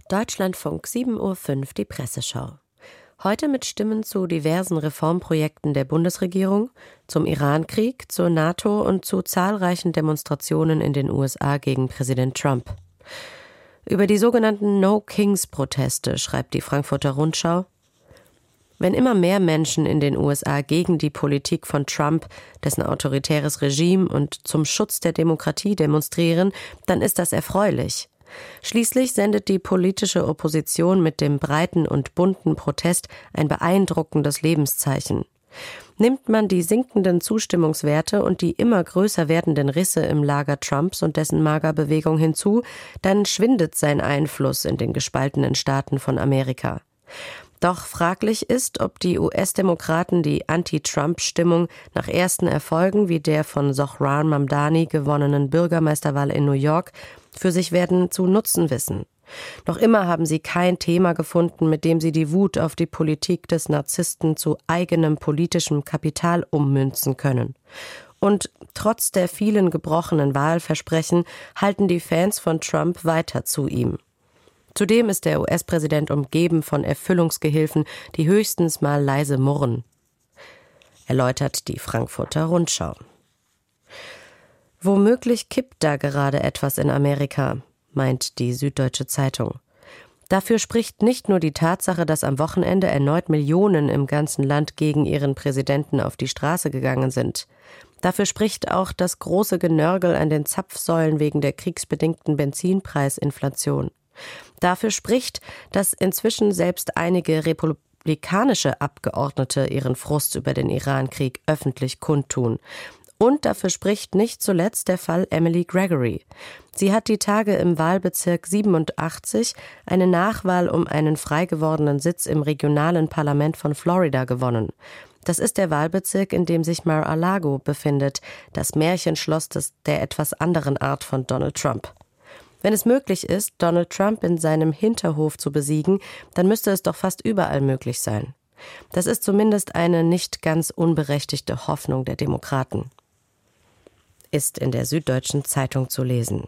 Deutschlandfunk 7:05 Uhr die Presseschau. Heute mit Stimmen zu diversen Reformprojekten der Bundesregierung, zum Irankrieg, zur NATO und zu zahlreichen Demonstrationen in den USA gegen Präsident Trump. Über die sogenannten No-Kings-Proteste schreibt die Frankfurter Rundschau: Wenn immer mehr Menschen in den USA gegen die Politik von Trump, dessen autoritäres Regime und zum Schutz der Demokratie demonstrieren, dann ist das erfreulich. Schließlich sendet die politische Opposition mit dem breiten und bunten Protest ein beeindruckendes Lebenszeichen. Nimmt man die sinkenden Zustimmungswerte und die immer größer werdenden Risse im Lager Trumps und dessen MAGA-Bewegung hinzu, dann schwindet sein Einfluss in den gespaltenen Staaten von Amerika. Doch fraglich ist, ob die US-Demokraten die Anti-Trump-Stimmung nach ersten Erfolgen wie der von Zohran Mamdani gewonnenen Bürgermeisterwahl in New York für sich werden zu nutzen wissen. Noch immer haben sie kein Thema gefunden, mit dem sie die Wut auf die Politik des Narzissten zu eigenem politischem Kapital ummünzen können. Und trotz der vielen gebrochenen Wahlversprechen halten die Fans von Trump weiter zu ihm. Zudem ist der US-Präsident umgeben von Erfüllungsgehilfen, die höchstens mal leise murren, erläutert die Frankfurter Rundschau. Womöglich kippt da gerade etwas in Amerika, meint die Süddeutsche Zeitung. Dafür spricht nicht nur die Tatsache, dass am Wochenende erneut Millionen im ganzen Land gegen ihren Präsidenten auf die Straße gegangen sind. Dafür spricht auch das große Genörgel an den Zapfsäulen wegen der kriegsbedingten Benzinpreisinflation. Dafür spricht, dass inzwischen selbst einige republikanische Abgeordnete ihren Frust über den Irankrieg öffentlich kundtun. Und dafür spricht nicht zuletzt der Fall Emily Gregory. Sie hat die Tage im Wahlbezirk 87 eine Nachwahl um einen frei gewordenen Sitz im regionalen Parlament von Florida gewonnen. Das ist der Wahlbezirk, in dem sich Mar-a-Lago befindet, das Märchenschloss der etwas anderen Art von Donald Trump. Wenn es möglich ist, Donald Trump in seinem Hinterhof zu besiegen, dann müsste es doch fast überall möglich sein. Das ist zumindest eine nicht ganz unberechtigte Hoffnung der Demokraten. Ist in der Süddeutschen Zeitung zu lesen.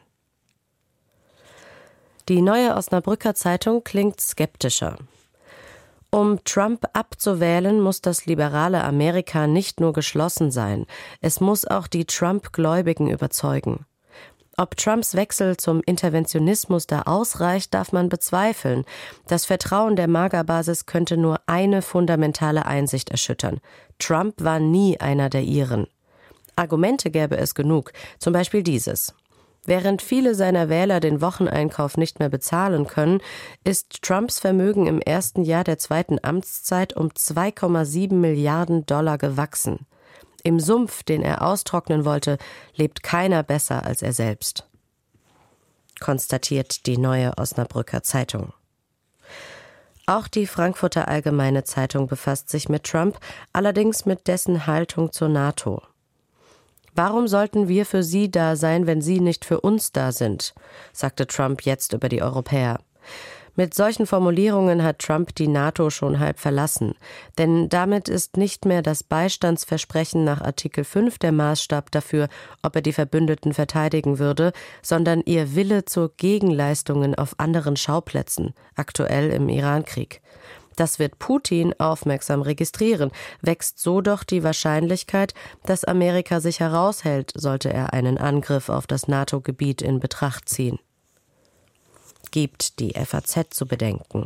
Die Neue Osnabrücker Zeitung klingt skeptischer. Um Trump abzuwählen, muss das liberale Amerika nicht nur geschlossen sein, es muss auch die Trump-Gläubigen überzeugen. Ob Trumps Wechsel zum Interventionismus da ausreicht, darf man bezweifeln. Das Vertrauen der MAGA-Basis könnte nur eine fundamentale Einsicht erschüttern: Trump war nie einer der ihren. Argumente gäbe es genug, zum Beispiel dieses: Während viele seiner Wähler den Wocheneinkauf nicht mehr bezahlen können, ist Trumps Vermögen im ersten Jahr der zweiten Amtszeit um 2,7 Milliarden Dollar gewachsen. Im Sumpf, den er austrocknen wollte, lebt keiner besser als er selbst, konstatiert die Neue Osnabrücker Zeitung. Auch die Frankfurter Allgemeine Zeitung befasst sich mit Trump, allerdings mit dessen Haltung zur NATO. Warum sollten wir für Sie da sein, wenn Sie nicht für uns da sind, sagte Trump jetzt über die Europäer. Mit solchen Formulierungen hat Trump die NATO schon halb verlassen, denn damit ist nicht mehr das Beistandsversprechen nach Artikel 5 der Maßstab dafür, ob er die Verbündeten verteidigen würde, sondern ihr Wille zu Gegenleistungen auf anderen Schauplätzen, aktuell im Irankrieg. Das wird Putin aufmerksam registrieren, wächst so doch die Wahrscheinlichkeit, dass Amerika sich heraushält, sollte er einen Angriff auf das NATO-Gebiet in Betracht ziehen. Gibt die FAZ zu bedenken.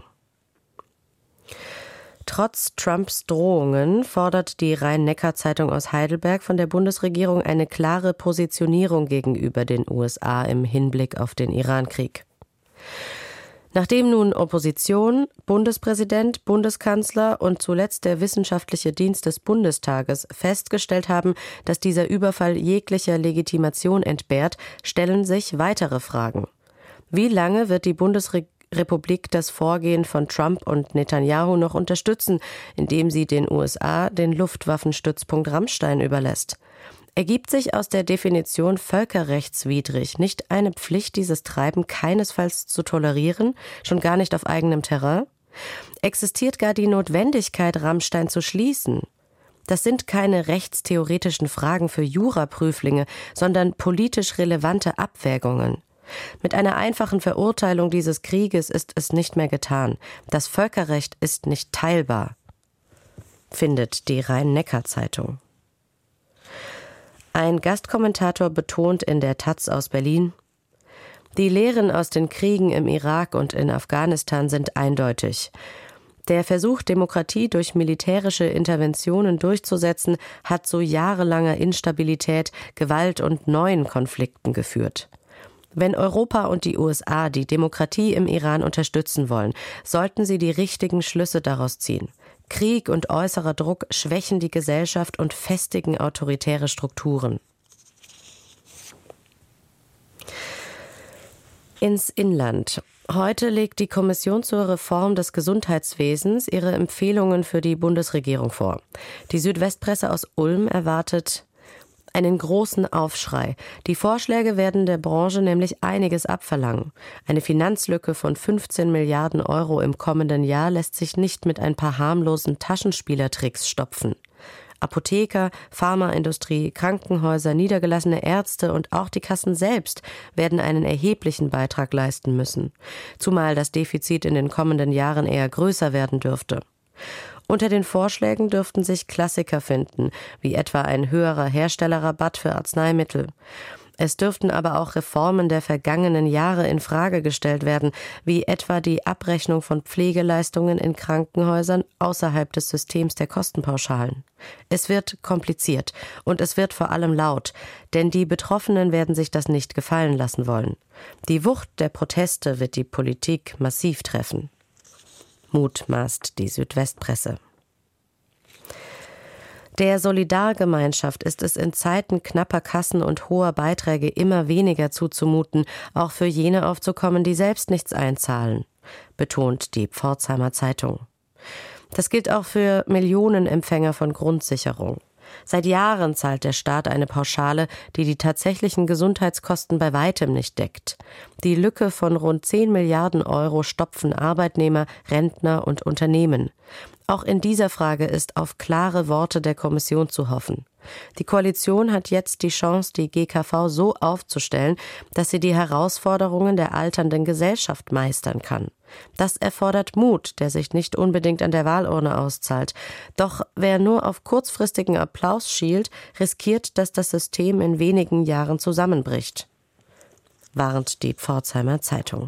Trotz Trumps Drohungen fordert die Rhein-Neckar-Zeitung aus Heidelberg von der Bundesregierung eine klare Positionierung gegenüber den USA im Hinblick auf den Irankrieg. Nachdem nun Opposition, Bundespräsident, Bundeskanzler und zuletzt der Wissenschaftliche Dienst des Bundestages festgestellt haben, dass dieser Überfall jeglicher Legitimation entbehrt, stellen sich weitere Fragen. Wie lange wird die Bundesrepublik das Vorgehen von Trump und Netanyahu noch unterstützen, indem sie den USA den Luftwaffenstützpunkt Ramstein überlässt? Ergibt sich aus der Definition völkerrechtswidrig nicht eine Pflicht, dieses Treiben keinesfalls zu tolerieren, schon gar nicht auf eigenem Terrain? Existiert gar die Notwendigkeit, Ramstein zu schließen? Das sind keine rechtstheoretischen Fragen für Juraprüflinge, sondern politisch relevante Abwägungen. Mit einer einfachen Verurteilung dieses Krieges ist es nicht mehr getan. Das Völkerrecht ist nicht teilbar, findet die Rhein-Neckar-Zeitung. Ein Gastkommentator betont in der taz aus Berlin: Die Lehren aus den Kriegen im Irak und in Afghanistan sind eindeutig. Der Versuch, Demokratie durch militärische Interventionen durchzusetzen, hat zu jahrelanger Instabilität, Gewalt und neuen Konflikten geführt. Wenn Europa und die USA die Demokratie im Iran unterstützen wollen, sollten sie die richtigen Schlüsse daraus ziehen. Krieg und äußerer Druck schwächen die Gesellschaft und festigen autoritäre Strukturen. Ins Inland. Heute legt die Kommission zur Reform des Gesundheitswesens ihre Empfehlungen für die Bundesregierung vor. Die Südwestpresse aus Ulm erwartet einen großen Aufschrei. Die Vorschläge werden der Branche nämlich einiges abverlangen. Eine Finanzlücke von 15 Milliarden Euro im kommenden Jahr lässt sich nicht mit ein paar harmlosen Taschenspielertricks stopfen. Apotheker, Pharmaindustrie, Krankenhäuser, niedergelassene Ärzte und auch die Kassen selbst werden einen erheblichen Beitrag leisten müssen. Zumal das Defizit in den kommenden Jahren eher größer werden dürfte. Unter den Vorschlägen dürften sich Klassiker finden, wie etwa ein höherer Herstellerrabatt für Arzneimittel. Es dürften aber auch Reformen der vergangenen Jahre in Frage gestellt werden, wie etwa die Abrechnung von Pflegeleistungen in Krankenhäusern außerhalb des Systems der Kostenpauschalen. Es wird kompliziert und es wird vor allem laut, denn die Betroffenen werden sich das nicht gefallen lassen wollen. Die Wucht der Proteste wird die Politik massiv treffen, mutmaßt die Südwestpresse. Der Solidargemeinschaft ist es in Zeiten knapper Kassen und hoher Beiträge immer weniger zuzumuten, auch für jene aufzukommen, die selbst nichts einzahlen, betont die Pforzheimer Zeitung. Das gilt auch für Millionenempfänger von Grundsicherung. Seit Jahren zahlt der Staat eine Pauschale, die die tatsächlichen Gesundheitskosten bei weitem nicht deckt. Die Lücke von rund 10 Milliarden Euro stopfen Arbeitnehmer, Rentner und Unternehmen. Auch in dieser Frage ist auf klare Worte der Kommission zu hoffen. Die Koalition hat jetzt die Chance, die GKV so aufzustellen, dass sie die Herausforderungen der alternden Gesellschaft meistern kann. Das erfordert Mut, der sich nicht unbedingt an der Wahlurne auszahlt. Doch wer nur auf kurzfristigen Applaus schielt, riskiert, dass das System in wenigen Jahren zusammenbricht, warnt die Pforzheimer Zeitung.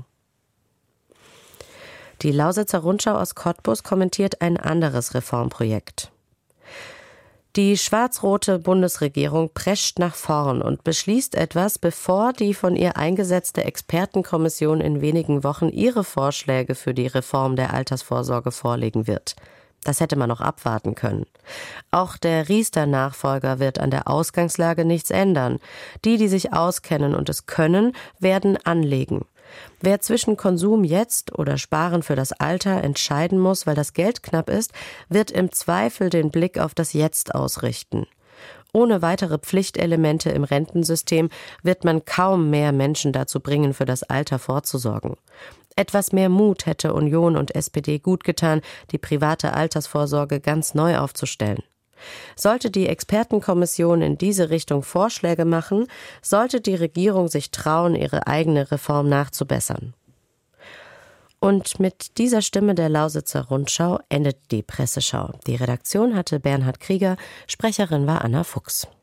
Die Lausitzer Rundschau aus Cottbus kommentiert ein anderes Reformprojekt. Die schwarz-rote Bundesregierung prescht nach vorn und beschließt etwas, bevor die von ihr eingesetzte Expertenkommission in wenigen Wochen ihre Vorschläge für die Reform der Altersvorsorge vorlegen wird. Das hätte man noch abwarten können. Auch der Riester-Nachfolger wird an der Ausgangslage nichts ändern. Die sich auskennen und es können, werden anlegen. Wer zwischen Konsum jetzt oder Sparen für das Alter entscheiden muss, weil das Geld knapp ist, wird im Zweifel den Blick auf das Jetzt ausrichten. Ohne weitere Pflichtelemente im Rentensystem wird man kaum mehr Menschen dazu bringen, für das Alter vorzusorgen. Etwas mehr Mut hätte Union und SPD gut getan, die private Altersvorsorge ganz neu aufzustellen. Sollte die Expertenkommission in diese Richtung Vorschläge machen, sollte die Regierung sich trauen, ihre eigene Reform nachzubessern. Und mit dieser Stimme der Lausitzer Rundschau endet die Presseschau. Die Redaktion hatte Bernhard Krieger, Sprecherin war Anna Fuchs.